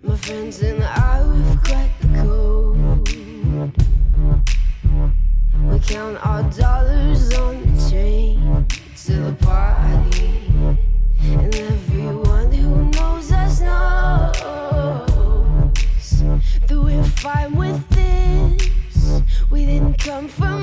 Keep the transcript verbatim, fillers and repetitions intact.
My friends and I, we've cracked the code. We count our dollars on the train to the party, and everyone who knows us knows that we're fine with this. We didn't come from